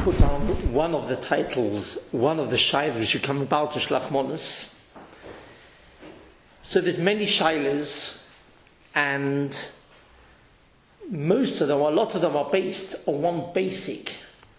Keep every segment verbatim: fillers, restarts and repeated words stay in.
put down one of the titles, one of the shaylas which should come about to Shlach Monos. So there's many shaylas, and most of them, or a lot of them, are based on one basic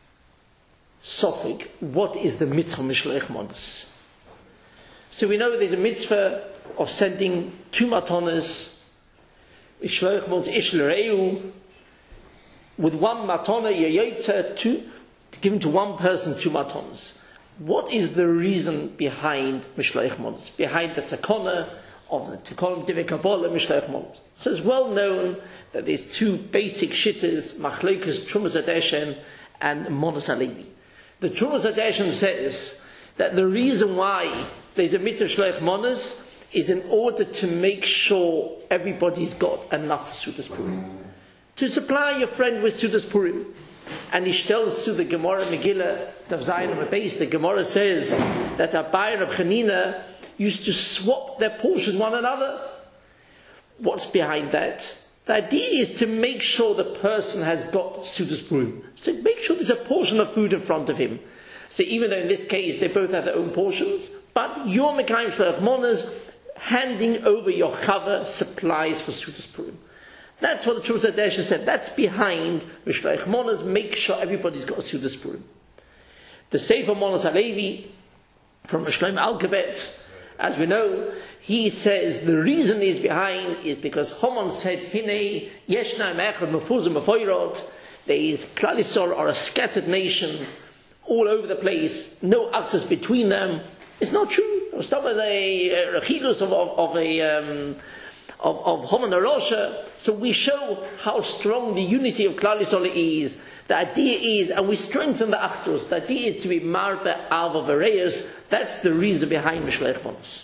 suffix: what is the mitzvah Mishloach Monos? So we know there's a mitzvah of sending two matonas, Mishloach Monos ish l'reu, with one matona yayotza, two, given to one person two matonas. What is the reason behind Mishloach Monos, behind the takona of the takona Divei Kabbalah Mishloach Monos? So it's well known that there's two basic shittas, Machlokas Trumas Hadeshen and Monos Halevi. The Trumas Hadeshen says that the reason why there's a mitzvah Shloach Monos is in order to make sure everybody's got enough Sudas Purim. To supply your friend with Sudas Purim. And he tells to the Gemara Megillah, Tav Zayin on base, the Gemara says that Abai Reb Chanina used to swap their portions one another. What's behind that? The idea is to make sure the person has got Sudas Purim. So make sure there's a portion of food in front of him. So even though in this case they both have their own portions, but your Mekayim Shloach Monos handing over your chava supplies for Sudas Purim. That's what the Trumas Hadeshen said. That's behind Mishloach Monos, make sure everybody's got a Sudas Purim. The Sefer Monos Halevi from Shlomo Alkabetz, as we know, he says the reason is behind is because Haman said, Hine yeshna mechad mefuzim mefoyrot. There is Klal Yisrael are a scattered nation all over the place, no access between them. It's not true. It was some of the rechilus of, of, of a um, of, of Haman Arosha. So we show how strong the unity of Klal Yisrael is. The idea is, and we strengthen the actors, the idea is to be marbe alva vareus. That's the reason behind Mishloach Monos.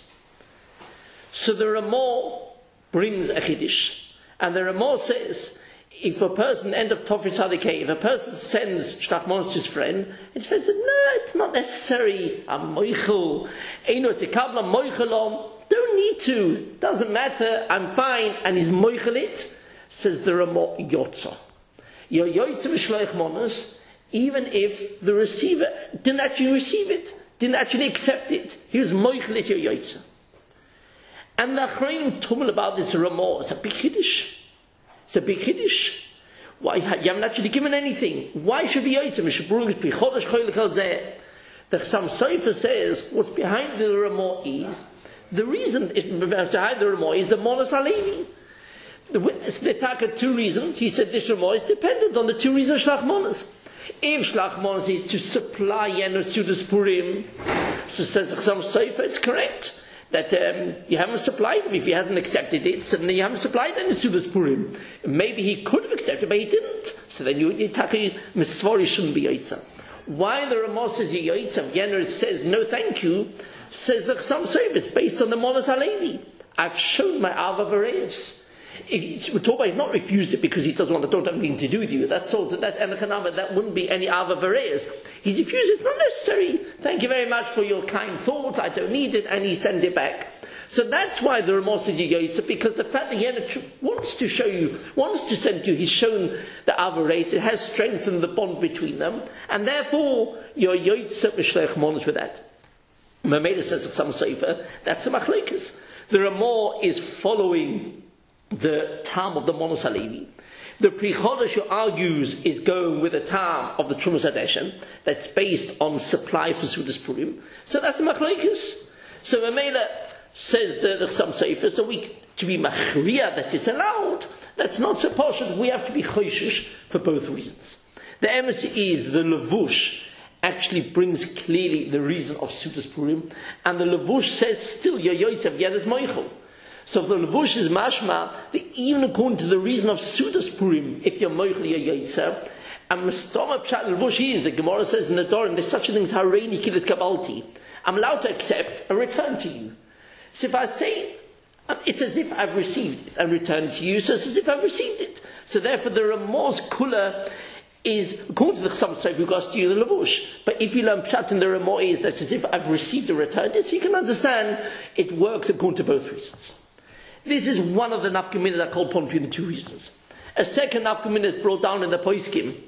So the Ramah brings a chiddush, and the Ramah says, if a person, end of Tofri Tzadikei, if a person sends Shlach Monos to his friend, his friend says, no, it's not necessary, I'm moichel, eino tzikabla moichelom, don't need to, doesn't matter, I'm fine, and he's moichel it, says the Ramah yotza. You're yotza Mishloach Monos, even if the receiver didn't actually receive it, didn't actually accept it, he was moichel it, you're yotza. And the Achronim tumble about this Ramah. It's a big chiddush. It's a big chiddush. Why you haven't actually given anything? Why should be yotzim? The Chassam Sofer says what's behind the Ramah is the reason behind the Ramah is the Monos Halevi. The witness Netaka two reasons. He said this Ramah is dependent on the two reasons Shlach Monos. If Shlach Monos is to supply Yenu Sudas Purim, so says the Chassam Sofer, it's correct. That um, you haven't supplied him. If he hasn't accepted it, suddenly you haven't supplied any Sudas Purim. Maybe he could have accepted, but he didn't. So then you, you taki misvori shouldn't be yotzah. Why the Ramah says you yotzah, Yener says no thank you, says that some service based on the Monos Halevi. I've shown my Ava Vareus. We're talking about he's not refused it because he doesn't want to don't have anything to do with you. That's all. That Enochanama, that wouldn't be any Ava Vareus. He's refused it. It's not necessary. Thank you very much for your kind thoughts. I don't need it, and he sent it back. So that's why the Ramah says you yotzah, because the fact that Yenach wants to show you, wants to send you, he's shown the Ava Vareus. It has strengthened the bond between them, and therefore you're yotzah Mishloach Monos with that. Mamela says some Sefer, that's the Machlokas. The Ramah is following the Tam of the Monos Halevi. The Pri Chodesh who argues is going with the Tam of the Trumas Hadeshen that's based on supply for Sudas Purim. So that's the Machlokas. So Mamela says the, the some Sefer, so we to be machriya that it's allowed. That's not so possible. We have to be choishish for both reasons. The embassy is the Levush actually brings clearly the reason of Sudas Purim, and the Levush says still your yotzah v'yadas moichel. So if the Levush is mashma, that even according to the reason of Sudas Purim, if you're moichel your yotzah, and Mestama Pshat Levush is, the Gemara says in the Dorim, there's such a thing as hareini kilas kabalti. I'm allowed to accept and return to you. So if I say, it's as if I've received it and returned to you, so it's as if I've received it. So therefore the Ramah's kula is, according to the Chassam Sofer, who goes to you the Levush. But if you learn Pshat in the Ramah is, that's as if I've received and returned it, so you can understand it works according to both reasons. This is one of the nafkamina that are called upon between the two reasons. A second nafkamina is brought down in the Poskim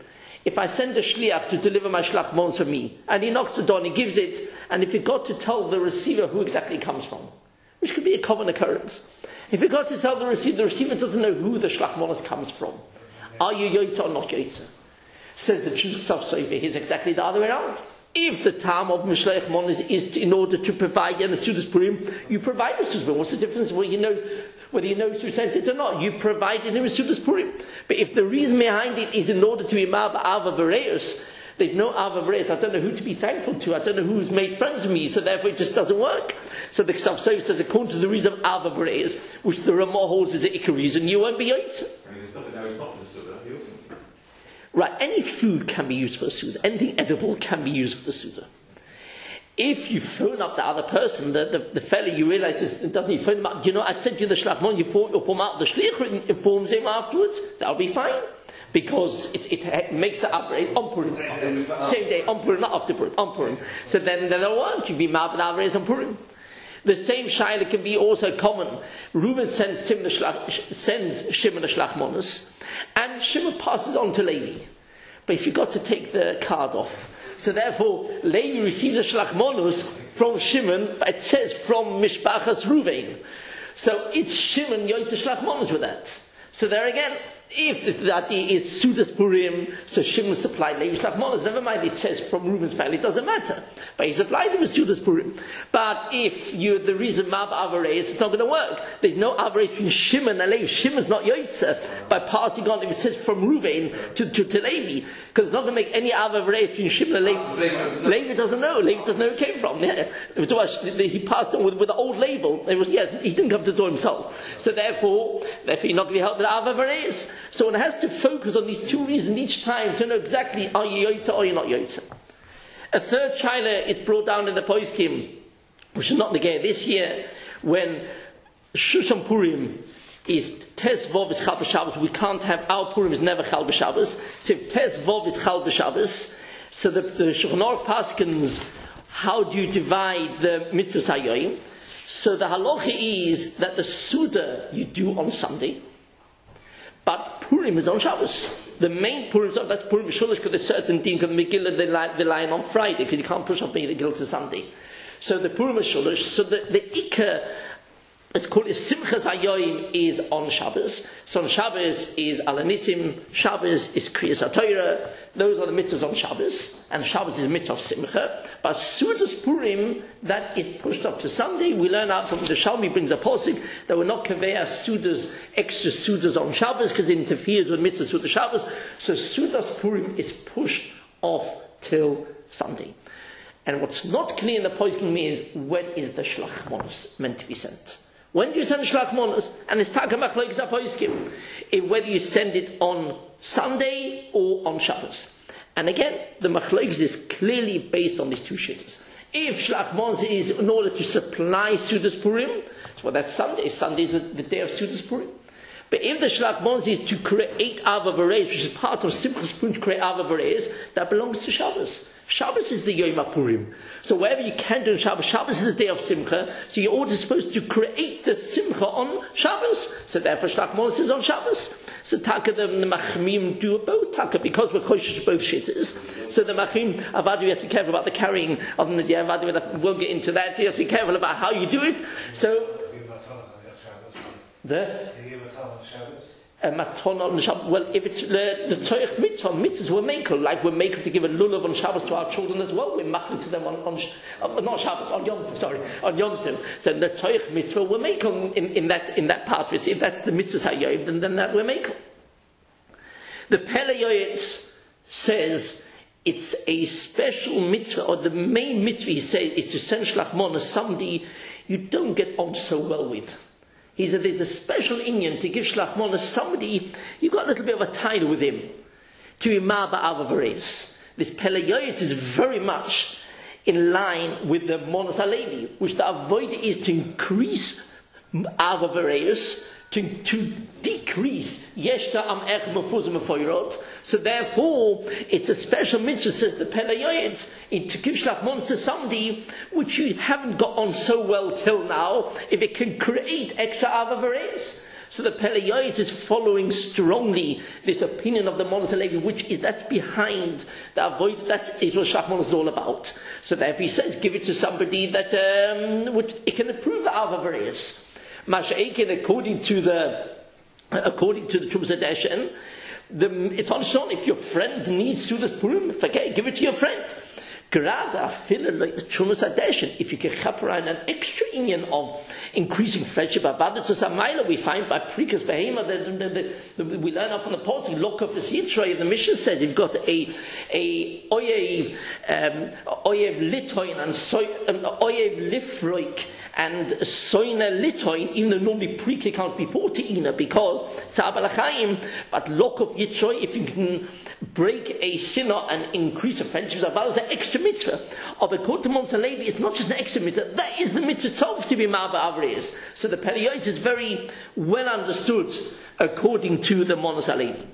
if I send a shliach to deliver my shlachmons for me, and he knocks the door and he gives it, and if he got to tell the receiver who exactly it comes from, which could be a common occurrence. If he got to tell the receiver, the receiver doesn't know who the shlachmons comes from. Are you yoytza or not yoytza? Says the truth of Sofer, here's exactly the other way around. If the time of Mishleich Monos is to, in order to provide a Sudas Purim, you provide a Sudas Purim. What's the difference? Well, you know, whether you know who sent it or not, you provided him a Sudas Purim. But if the reason behind it is in order to imab Ava Vereus, there's no Ava Vereus, I don't know who to be thankful to, I don't know who's made friends with me, so therefore it just doesn't work. So the Ksav Sofer says, according to the reason of Ava Vereus, which the Ramah holds is the Ikar reason, you won't be Yotze. I mean, the stuff that now is not for the Suda, right, any food can be used for a Suda. Anything edible can be used for the Suda. If you phone up the other person, the, the, the fellow, you realize this, doesn't you phone him up, you know, I sent you the shlachmon, you form, you form out the shliach, informs him afterwards, that'll be fine. Because it, it makes the average on Purim. Same day, on Purim, not after Purim, on Purim. So then, then they'll want you to be mad with average on Purim. The same shaila can be also common. Reuben sends Shimon sends Shimon a shlachmonos, and Shimon passes on to Levi. But if you got to take the card off, so therefore Levi receives a shlachmonos from Shimon, but it says from Mishpachas Reuven. So it's Shimon yoytze shlachmonos with that. So there again, if the idea is Sudas Purim, so Shimon supplied Levi shlachmonos, never mind it says from Reuven's family, it doesn't matter. But he supplied him with Sudas Purim. But if you the reason Mab Avarei, it's not going to work. There's no Avarei between Shimon and Levi. Shimon's not Yoitza by passing on, if it says from Reuven to, to, to Levi, because it's not going to make any Avarei between Shimon and Levi. Levi doesn't know. Levi doesn't know who it came from. Yeah. He passed on with, with the old label. It was, yeah, he didn't come to the door himself. So therefore, therefore you're not going to help with Avarei. So one has to focus on these two reasons each time to know exactly are you Yoitza or you're not Yoitza. A third shaila is brought down in the Poskim, which is not negated this year, when Shushan Purim is Tes Vov is Chal B'Shabbos. We can't have our Purim is never Chal B'Shabbos. So if Tes Vov is Chal B'Shabbos, so the, the Shulchan Aruch paskins, how do you divide the mitzvahs hayoyim? So the halacha is that the Suda you do on Sunday, but Purim is on Shabbos. The main Purim, that's Purim Shulish, because there's certain things, because the Megillah, they lie, they lie on Friday, because you can't push up Megillah to Sunday. So the Purim Shulish, so the, the Ikar, it's called Simchas Hayoyim, is on Shabbos. So on Shabbos is Alanissim, Shabbos is Kriyas HaTorah, those are the mitzvahs on Shabbos, and Shabbos is a mitzvah of Simcha. But Sudas Purim, that is pushed up to Sunday. We learn out from the Shalmi brings a posik that we're not kaveh Sudas, extra Sudas on Shabbos, because it interferes with mitzvahs Sudas Shabbos. So Sudas Purim is pushed off till Sunday. And what's not clear in the poskim is, when is the Shlach Monos meant to be sent? When do you send Shlach Monos? And it's Takamach like Zapoiskim. Whether you send it on Sunday or on Shabbos. And again, the Machlokes is clearly based on these two shittas. If Shlach Monos is in order to supply Sudas Purim, well, that's Sunday. Sunday is the day of Sudas Purim. But if the Shlach Monos is to create Ava Bereis, which is part of Simchas Purim to create Ava Bereis, that belongs to Shabbos. Shabbos is the Yom HaPurim. So wherever you can do Shabbos, Shabbos is the day of Simcha, so you're always supposed to create the Simcha on Shabbos. So therefore Shlach Monos is on Shabbos. So Taka, the, the Machmim do both Taka, because we're kosher both shittas. So the Machmim, Avadu, you have to be careful about the carrying of the Avadu, we'll get into that, you have to be careful about how you do it. So, the a matona on Shabbos. Well, if it's the the Torah mitzvah, mitzvahs we're making, like we're making to give a lulav on Shabbos to our children as well. We're making to them on, on uh, not Shabbos, on Yom Tov, sorry, on Yom Tov. So the Torah mitzvah we're making in, in that in that part. If that's the mitzvah hayoyim, then, then that we're making. The Pele Yoetz says it's a special mitzvah, or the main mitzvah he says is to send Shlach Monos somebody you don't get on so well with. He said there's a special inyan to give Shlach Monos somebody you got a little bit of a title with him, to Imah Ba'ava Vereis. This Pele Yoetz is very much in line with the Monos HaLevi, which the avodah is to increase Ava Vereis, to, to decrease Yeshta Am Ech Mefuzim Mefoirot. So therefore, it's a special mitzvah, says the Pele Yoetz, to give Shlach Monos to somebody which you haven't got on so well till now, if it can create extra Ava Vereis. So the Peleiotes is following strongly this opinion of the Monos Halevi, which is that's behind the avoid. That's is what Shlach Monos is all about. So therefore he says, give it to somebody that um, which it can approve the Ava Vareus. Masha'ekin, according to the according to the Trumas Hadeshen, the it's on if your friend needs to this Purim, forget, give it to your friend. Grada feel like the Trumas Hadeshen. If you can chaperine an extra union of increasing friendship, we find by Prikas Behema that we learn up from the policy. Look of the mission says you've got a a oyev um, oyev litoin and soy um, oyev lifroik and soina litoin, even though normally Prika can't be before Te'ina because Tzabalachaim, but look of Yitzroy, if you can break a sinner and increase a friendship, that is an extra mitzvah. Or according to Monos Halevi, it's not just an extra mitzvah, that is the mitzvah itself to be Ma'ava Avreis. So the Peleiotes is very well understood according to the Monos Halevi.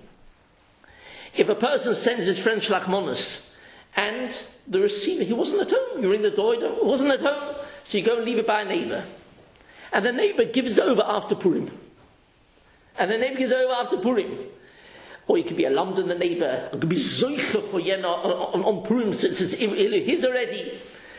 If a person sends his friend Shlach Monos and the receiver, he wasn't at home, you ring the door, he wasn't at home, so you go and leave it by a neighbor. And the neighbor gives it over after Purim. And the neighbor gives it over after Purim. Or it could be a London, the neighbor. It could be Zoicha for Yena on, on, on Purim, so it's his already.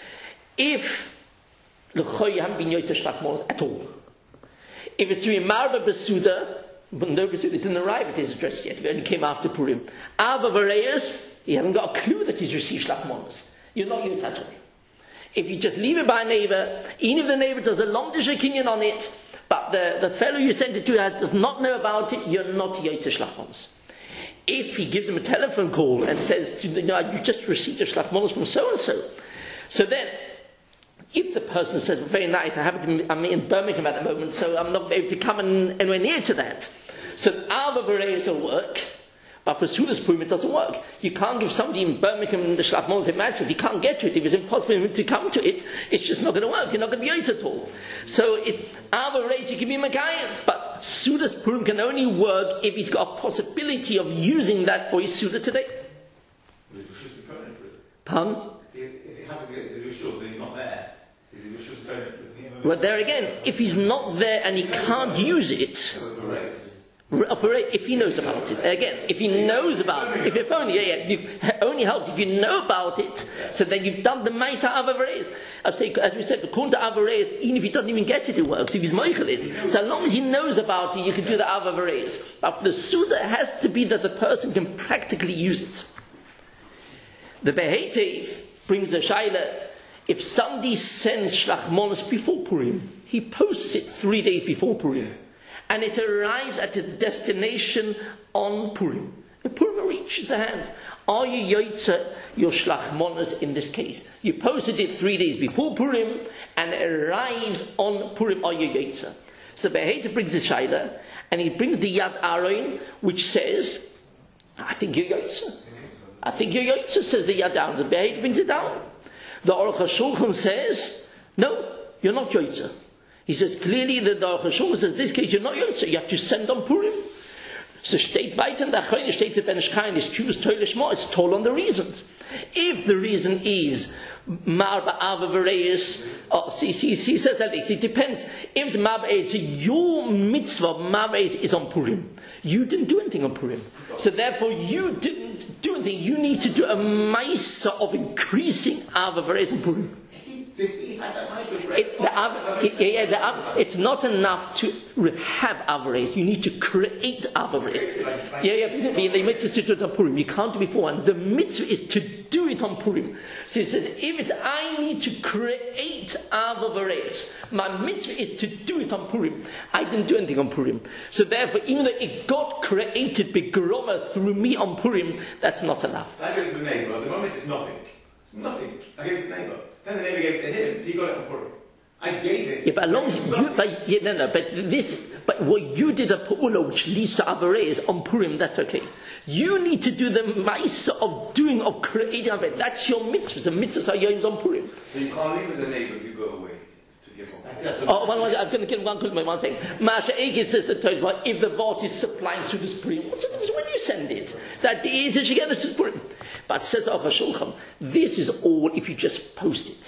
If the Choy haven't been Yotzei Shlach Monos at all. If it's to be Marba Besuda, but no Besuda, it didn't arrive at his address yet, it only came after Purim. Ava Vareus, he hasn't got a clue that he's received Shlach Monos. You're not Yotzei at all. If you just leave it by a neighbor, even if the neighbor does a long opinion on it, but the, the fellow you sent it to does not know about it, you're not Yotzei Shlach Monos. If he gives him a telephone call and says, you know, you just received a Shlach Monos from so-and-so. So then, if the person says, very nice, I have it, I'm in Birmingham at the moment, so I'm not able to come in, anywhere near to that. So Ava Vareus will work, but for Sudas Purim it doesn't work. You can't give somebody in Birmingham the Shlach Monos imagine if you can't get to it, if it's impossible for him to come to it, it's just not going to work, you're not going to be Yotzei at all. So it, Ava Vareus, you can be Megayim, but Sudas Purim can only work if he's got a possibility of using that for his Suda today. Pardon? If it happens to get to Rishus, then he's not there. Is it Rishus permanent for him? Well, there again, if he's not there and he can't use it, if he knows about it, again, if he knows about it, if if only, yeah, yeah, it only helps if you know about it, so then you've done the Maisa Ava Vareus. I'd say, as we said, according to Ava Vareus, even if he doesn't even get it, it works, if he's Moichel it. So as long as he knows about it, you can do the Ava Vareus. But the Suda has to be that the person can practically use it. The Behetev brings a Shaila, if somebody sends Shlach Monos before Purim, he posts it three days before Purim. And it arrives at its destination on Purim. The Purim reaches the hand. Are you Yotzei your Shlach Monos in this case? You posted it three days before Purim, and it arrives on Purim. Are you Yotzei? So Beheita brings the Shaila, and he brings the Yad Aron, which says, I think you're Yotzei. I think you're Yotzei, says the Yad Aron. The Beheita brings it down. The Aruch HaShulchan says, no, you're not Yotzei. He says clearly that the Aruch HaShulchan says, in this case, you're not Yotzei, you have to send on Purim. So steht weiter in der Achroine, steht der Ben Ish Chai, it's Tshuvas Torah Shmo, it's told on the reasons. If the reason is Mar Ba'ava Vareus, oh, see, see, see, says that it depends. If the Mar Ba'ava, your mitzvah, Mar Ba'ava is on Purim. You didn't do anything on Purim. So therefore, you didn't do anything. You need to do a Maisa of increasing Ava Vareus on Purim. It, the, it, yeah, the, it's not enough to have Avareis. You need to create Avareis. Yeah, yeah. The, the mitzvah is to do it on Purim. You can't do it beforehand. The mitzvah is to do it on Purim. So it says, if it's I need to create Avareis, my mitzvah is to do it on Purim. I didn't do anything on Purim. So therefore, even though it got created begroma through me on Purim, that's not enough. I give it to the neighbor. At the moment, it's nothing. It's nothing. I give it to the neighbor. Then the neighbor gave it to him, so he got it on Purim. I gave it. Yeah, but along you, but, yeah, no, no, but this, but what you did a Pa'ula which leads to Avareis on Purim, that's okay. You need to do the Maisa of doing, of creating Avareis. That's your mitzvah. The mitzvahs are yours on Purim. So you can't live with the neighbor if you go away to give him. Oh, one, one, I was going to give one quick one thing. Masha Egid says the Torah, if the vault is supplying to this Purim, what's it when you send it? That is that you get this Purim. But says the Aruch HaShulchan, this is all if you just post it.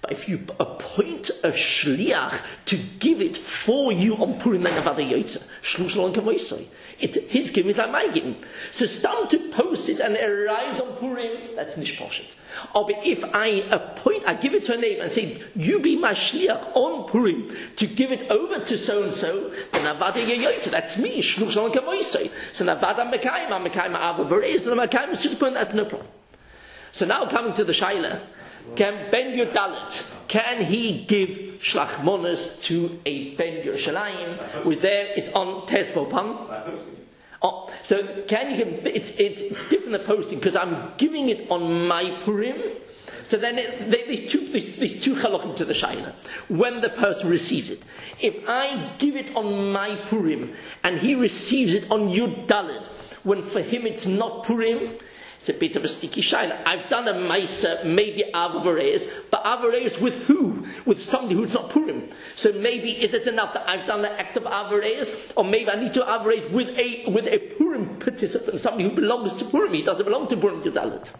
But if you appoint a shliach to give it for you on Purim, then avada yotza. Shlush lo kamoisoi. It his giving is like my giving. So stam to post it and it arrives on Purim, that's nishposhet. Or if I appoint, I give it to a neighbor and say, you be my shliach on Purim to give it over to so and so, then avada yotza. That's me. Shlush lo kamoisoi. So avada mekayim, I'm mekayim ava bereis, and mekayim just put that no problem. So now coming to the shaila. Can Ben Yudalit, can he give shlachmonas to a Ben Yerushalayim? With there, it's on Tesvo Pan. Oh, so can you give, it's, it's different than posting, because I'm giving it on my Purim. So then it, they, these two, these, these two chalokim to the shaila. When the person receives it. If I give it on my Purim, and he receives it on Yudalit, when for him it's not Purim, it's a bit of a sticky shaila. I've done a maisa, maybe avareis, but avareis with who? With somebody who's not Purim. So maybe is it enough that I've done the act of avareis, or maybe I need to avareis with a with a Purim participant, somebody who belongs to Purim. He doesn't belong to Purim Yudalit.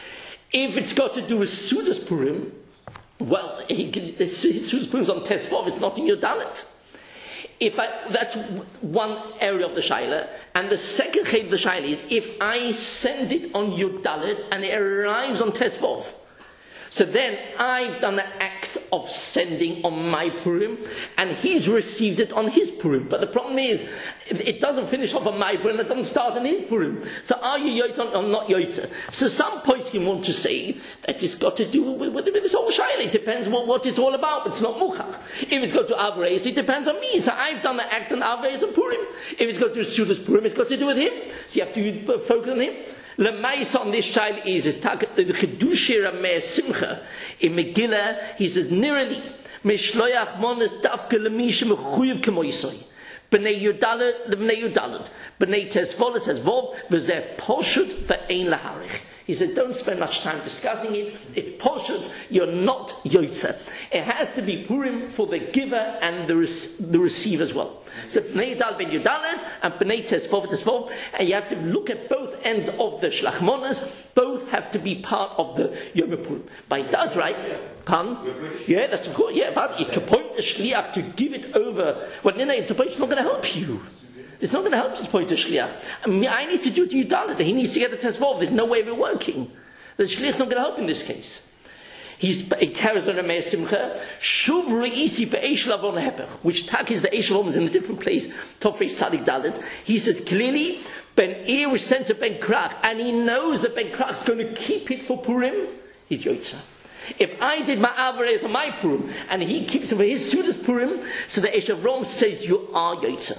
If it's got to do with Sudas Purim, well, he, his Sudas Purim is on Tesvav. It's not in Yudalit. If I, that's one area of the shaila, and the second case of the shaila is if I send it on Yudalit and it arrives on Tesvov, so then I've done the act of sending on my Purim, and he's received it on his Purim. But the problem is, it doesn't finish off on my Purim, it doesn't start on his Purim. So are you Yotza or not Yotza? So some poskim want to say that it's got to do with, with, with this whole shaila. It depends what, what it's all about. It's not muchach. If it's got to Avreis, it depends on me. So I've done the act on Avreis and Purim. If it's got to Sudas Purim, it's got to do with him. So you have to focus on him. The mais on this child is is the Chedushi Rameh Simcha in Megillah. He says nearly Mishloach Monas Dafke Lemisha Mechuyev Kemoisoi Bnei Yudalet Bnei Yudalet Bnei Tesvol Tesvov V'zeh Poshut Ve'ein Laharich. He said, don't spend much time discussing it. It's poshut. You're not yotza. It has to be Purim for the giver and the, rec- the receiver as well. So Bnei Yudal ben Yudalet and Bnei Tesvov Tesvov, and you have to look at both ends of the shlachmonas. Both have to be part of the Yom Purim. But it does, right? Pun? Yeah, that's of course. Yeah, but to point a shliach to give it over, well, no, no, it's not going to help you. It's not going to help to point to shliach. I mean, I need to do it to Yudalit. He needs to get the tesvov. There's no way of it working. The shliach is not going to help in this case. He's he carries on a Meir Simcha. Shuv reisi be'eish lavon hepech, which tak is the eish lavon is in a different place. Tofrei Tzadik Dalit. He says clearly, Ben Ir was sent to Ben Krach, and he knows that Ben Krach is going to keep it for Purim. He's Yotza. If I did my Avares on my Purim, and he keeps it for his Sudas Purim, so the eish of Rom says you are Yotza.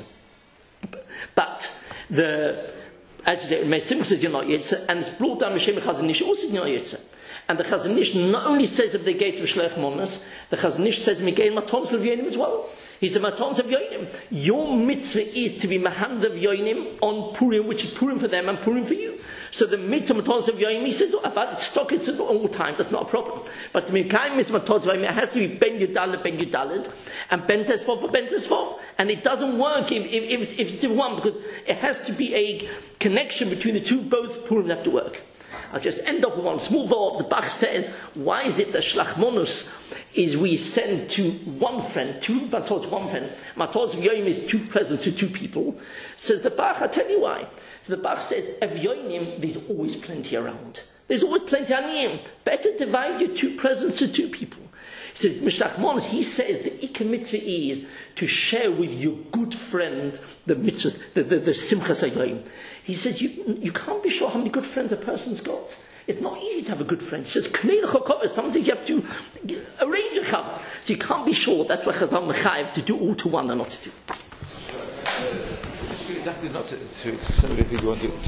But the, as you say, Mesim says you're not Yotza, and it's brought down Meshem Chazon Ish also you're not Yotza. And the Chazon Ish not only says that they gave to Shlech Monas, the Chazon Ish says Miguel Matons of Yonim as well. He said Matons of Yonim. Your mitzvah is to be Mahand of Yonim on Purim, which is Purim for them and Purim for you. So the mitzvah Matons of Yonim, he says, oh, I've stock it all the time, that's not a problem. But the Mikhaim mitzvah Matons of Yonim, it has to be Ben Yudalit, Ben Yudalit, and Ben Tesvov for Ben Tesvov. And it doesn't work if, if, if, if it's one, because it has to be a connection between the two. Both Purim have to work. I'll just end up with one small thought. The Bach says, why is it that Shlachmonus is we send to one friend, two matos, one friend. Matos of Yoim is two presents to two people. Says the Bach, I'll tell you why. So the Bach says, of Yoim, there's always plenty around. There's always plenty around. Better divide your two presents to two people. He says, Mishlachmonus, he says, the Ikka mitzvah is to share with your good friend the mitzvah, the, the, the Simchas HaYoim. He says, you, you can't be sure how many good friends a person's got. It's not easy to have a good friend. He says, something you have to arrange a chava. So you can't be sure that's what Chazal Mechayev to do all to one and not to do. Definitely not to, to, to, to, if you want to